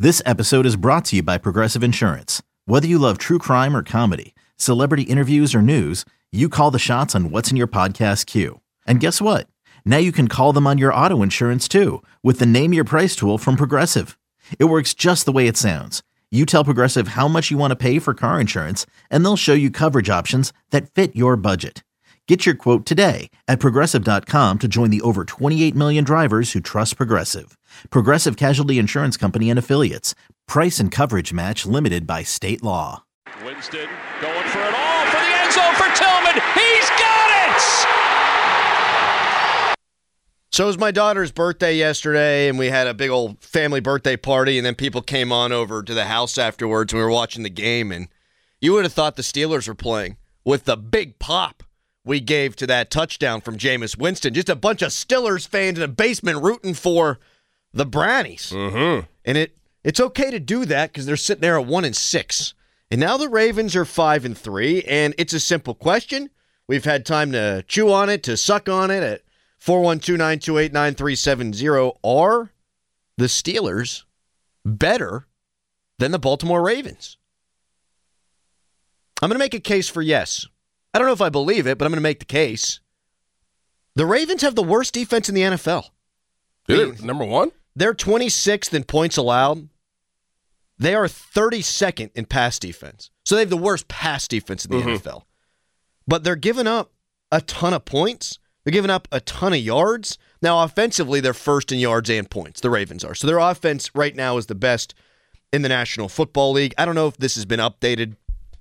This episode is brought to you by Progressive Insurance. Whether you love true crime or comedy, celebrity interviews or news, you call the shots on what's in your podcast queue. And guess what? Now you can call them on your auto insurance too with the Name Your Price tool from Progressive. It works just the way it sounds. You tell Progressive how much you want to pay for car insurance, and they'll show you coverage options that fit your budget. Get your quote today at Progressive.com to join the over 28 million drivers who trust Progressive. Progressive Casualty Insurance Company and Affiliates. Price and coverage match limited by state law. Winston going for it all for the end zone for Tillman. He's got it! So it was my daughter's birthday yesterday, and we had a big old family birthday party, and then people came on over to the house afterwards, and we were watching the game, and you would have thought the Steelers were playing with the big pop we gave to that touchdown from Jameis Winston. Just a bunch of Steelers fans in a basement rooting for the Brownies. Mm-hmm. And it's okay to do that because they're sitting there at 1-6. And now the Ravens are 5-3, and it's a simple question. We've had time to chew on it, to suck on it at 412-928-9370. Are the Steelers better than the Baltimore Ravens? I'm going to make a case for yes. I don't know if I believe it, but I'm going to make the case. The Ravens have the worst defense in the NFL. They're number one? They're 26th in points allowed. They are 32nd in pass defense. So they have the worst pass defense in the NFL. But they're giving up a ton of points. They're giving up a ton of yards. Now, offensively, they're first in yards and points. The Ravens are. So their offense right now is the best in the National Football League. I don't know if this has been updated.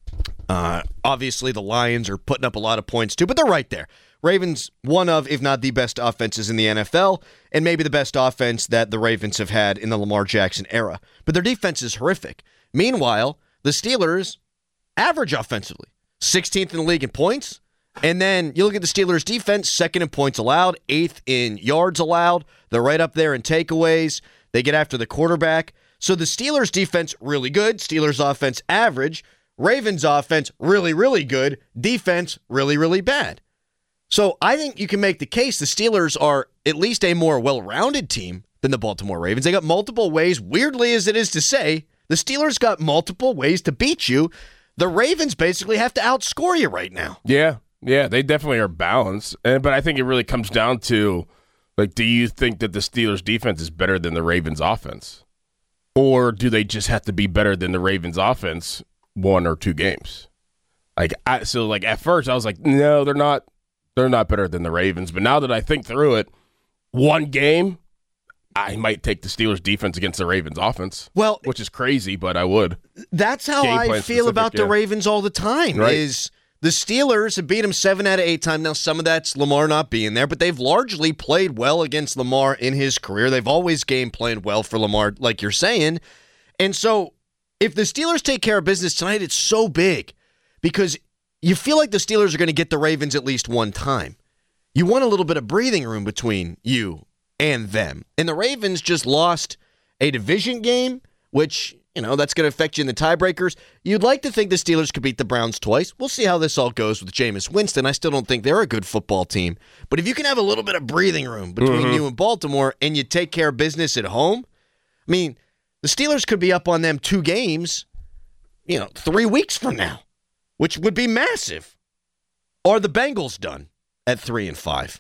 Obviously, the Lions are putting up a lot of points too, but they're right there. Ravens, one of, if not the best offenses in the NFL, and maybe the best offense that the Ravens have had in the Lamar Jackson era. But their defense is horrific. Meanwhile, the Steelers average offensively, 16th in the league in points. And then you look at the Steelers' defense, second in points allowed, 8th in yards allowed. They're right up there in takeaways. They get after the quarterback. So the Steelers' defense, really good. Steelers' offense, average. Ravens' offense, really, really good. Defense, really, really bad. So I think you can make the case the Steelers are at least a more well-rounded team than the Baltimore Ravens. They got multiple ways, weirdly as it is to say, the Steelers got multiple ways to beat you. The Ravens basically have to outscore you right now. Yeah, they definitely are balanced. But I think it really comes down to, like, do you think that the Steelers' defense is better than the Ravens' offense? Or do they just have to be better than the Ravens' offense one or two games? At first I was like, no, they're not better than the Ravens. But now that I think through it, one game, I might take the Steelers defense against the Ravens offense. Well, which is crazy, but I would. That's how I feel about the Ravens all the time. Right. Is the Steelers have beat them 7 out of 8 times. Now, some of that's Lamar not being there, but they've largely played well against Lamar in his career. They've always game planned well for Lamar, like you're saying. And so if the Steelers take care of business tonight, it's so big because you feel like the Steelers are going to get the Ravens at least one time. You want a little bit of breathing room between you and them. And the Ravens just lost a division game, which, that's going to affect you in the tiebreakers. You'd like to think the Steelers could beat the Browns twice. We'll see how this all goes with Jameis Winston. I still don't think they're a good football team. But if you can have a little bit of breathing room between you and Baltimore and you take care of business at home, I mean, the Steelers could be up on them 2 games, 3 weeks from now, which would be massive. Are the Bengals done at 3-5?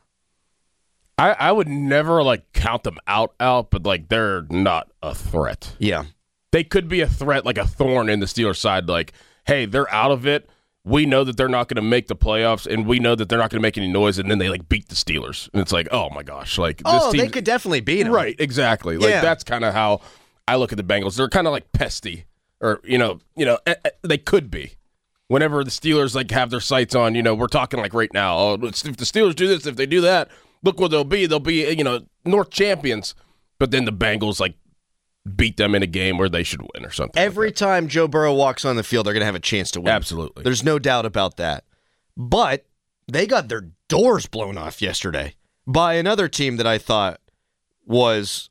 I would never count them out, but they're not a threat. Yeah. They could be a threat, like a thorn in the Steelers' side. Like, hey, they're out of it. We know that they're not going to make the playoffs, and we know that they're not going to make any noise, and then they beat the Steelers. And it's like, oh my gosh. This team, they could definitely beat them. Right, exactly. That's kind of how I look at the Bengals. They're kind of like pesty, or they could be. Whenever the Steelers have their sights on, we're talking right now. Oh, if the Steelers do this, if they do that, look what they'll be. They'll be North champions. But then the Bengals beat them in a game where they should win or something. Every time Joe Burrow walks on the field, they're going to have a chance to win. Absolutely. There's no doubt about that. But they got their doors blown off yesterday by another team that I thought was,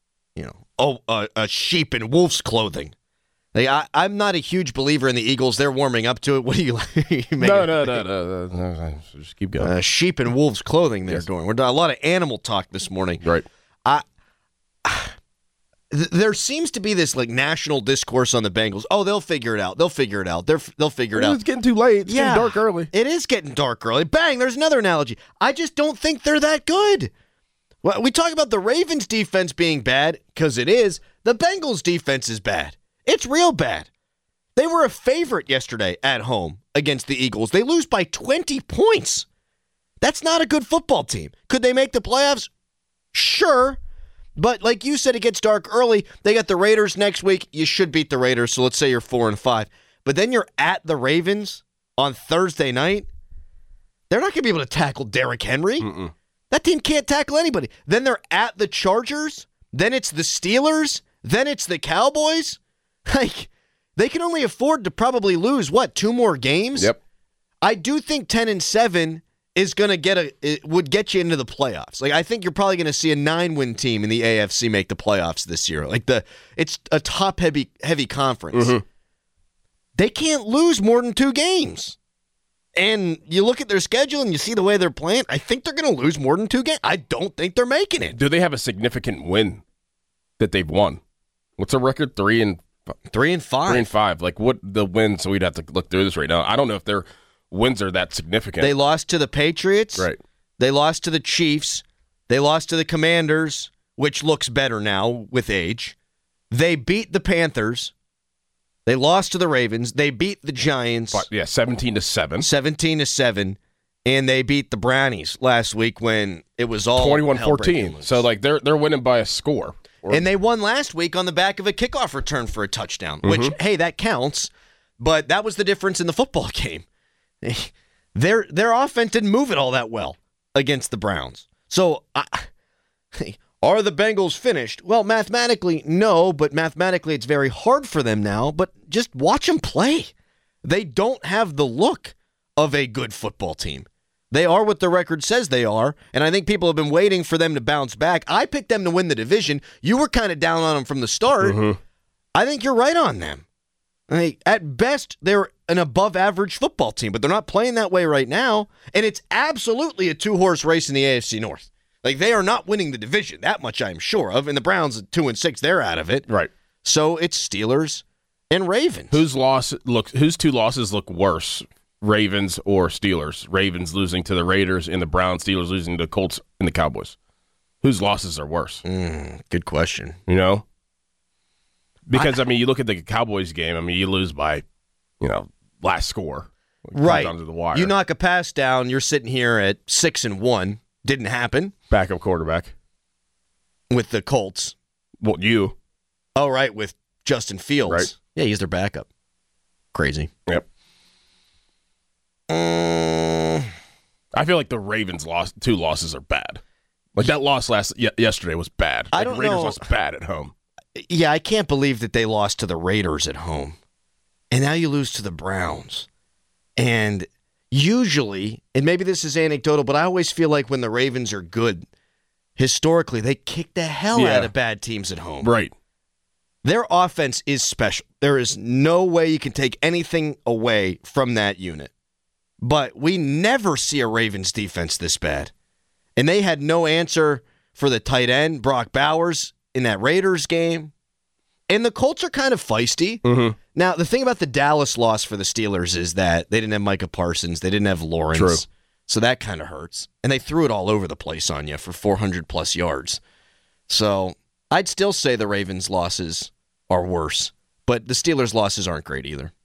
a sheep in wolf's clothing. I'm not a huge believer in the Eagles. They're warming up to it. What do you like? No. Just keep going. Sheep in wolf's clothing they're doing. We're doing a lot of animal talk this morning. Right. there seems to be this like national discourse on the Bengals. Oh, they'll figure it out. They'll figure it out. They'll figure it out. It's getting too late. It's getting dark early. It is getting dark early. Bang, there's another analogy. I just don't think they're that good. Well, we talk about the Ravens defense being bad, because it is. The Bengals defense is bad. It's real bad. They were a favorite yesterday at home against the Eagles. They lose by 20 points. That's not a good football team. Could they make the playoffs? Sure. But like you said, it gets dark early. They got the Raiders next week. You should beat the Raiders, so let's say you're 4-5. But then you're at the Ravens on Thursday night. They're not going to be able to tackle Derrick Henry. That team can't tackle anybody. Then they're at the Chargers. Then it's the Steelers. Then it's the Cowboys. Like, they can only afford to probably lose, 2 more games? Yep. I do think 10-7 is going to would get you into the playoffs. Like, I think you're probably going to see a 9-win team in the AFC make the playoffs this year. Like, it's a top-heavy conference. They can't lose more than 2 games. And you look at their schedule and you see the way they're playing, I think they're going to lose more than 2 games. I don't think they're making it. Do they have a significant win that they've won? What's their record? 3-5. 3-5. Like, what the wins? So we'd have to look through this right now. I don't know if their wins are that significant. They lost to the Patriots. Right. They lost to the Chiefs. They lost to the Commanders, which looks better now with age. They beat the Panthers. They lost to the Ravens. They beat the Giants. 17-7. 17-7. And they beat the Brownies last week when it was all 21-14. So, like, they're winning by a score. And they won last week on the back of a kickoff return for a touchdown, which, hey, that counts. But that was the difference in the football game. Their offense didn't move it all that well against the Browns. So, are the Bengals finished? Well, mathematically, no, but mathematically it's very hard for them now. But just watch them play. They don't have the look of a good football team. They are what the record says they are, and I think people have been waiting for them to bounce back. I picked them to win the division. You were kind of down on them from the start. I think you're right on them. At best, they're an above-average football team, but they're not playing that way right now, and it's absolutely a 2-horse race in the AFC North. Like, they are not winning the division. That much I'm sure of. And the Browns at 2-6, they're out of it. Right. So it's Steelers and Ravens. Whose 2 losses look worse? Ravens or Steelers? Ravens losing to the Raiders and the Browns, Steelers losing to the Colts and the Cowboys. Whose losses are worse? Good question. You know? Because, you look at the Cowboys game, you lose by, last score. Right. Down to the wire. You knock a pass down, you're sitting here at 6-1. Didn't happen. Backup quarterback. With the Colts. Well, you. Oh, right, with Justin Fields. Right. Yeah, he's their backup. Crazy. Yep. I feel like the Ravens' 2 losses are bad. Like, that loss yesterday was bad. I don't know. Raiders know. lost bad at home. Yeah, I can't believe that they lost to the Raiders at home. And now you lose to the Browns. And usually, and maybe this is anecdotal, but I always feel like when the Ravens are good, historically, they kick the hell out of bad teams at home. Right. Their offense is special. There is no way you can take anything away from that unit. But we never see a Ravens defense this bad. And they had no answer for the tight end, Brock Bowers, in that Raiders game. And the Colts are kind of feisty. Now, the thing about the Dallas loss for the Steelers is that they didn't have Micah Parsons. They didn't have Lawrence. True. So that kind of hurts. And they threw it all over the place on you for 400-plus yards. So I'd still say the Ravens' losses are worse. But the Steelers' losses aren't great either.